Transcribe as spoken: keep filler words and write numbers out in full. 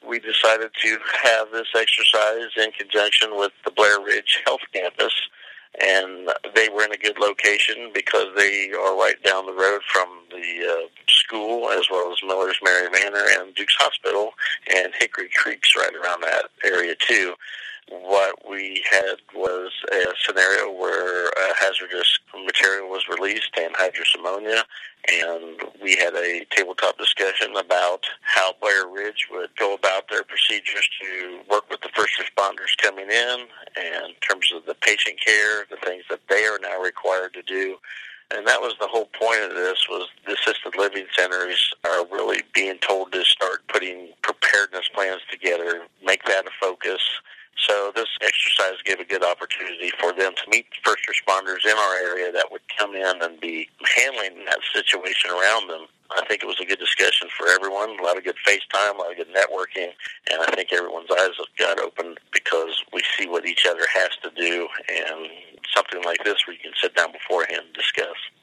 we decided to have this exercise in conjunction with the Blair Ridge Health Campus, and they were in a good location because they are right down the road from the uh, school, as well as Miller's Mary Manor and Duke's Hospital, and Hickory Creek's right around that area too. What we had was a scenario where a hazardous material was released, anhydrous ammonia, and we had a tabletop discussion about how Blair Ridge would go about their procedures to work with the first responders coming in, and in terms of the patient care, the things that they are now required to do. And that was the whole point of this, was the assisted living centers are really being told to start putting preparedness plans together, make that a focus. So this exercise gave a good opportunity for them to meet first responders in our area that would come in and be handling that situation around them. I think it was a good discussion for everyone, a lot of good FaceTime, a lot of good networking, and I think everyone's eyes got open because we see what each other has to do, and something like this where you can sit down beforehand and discuss.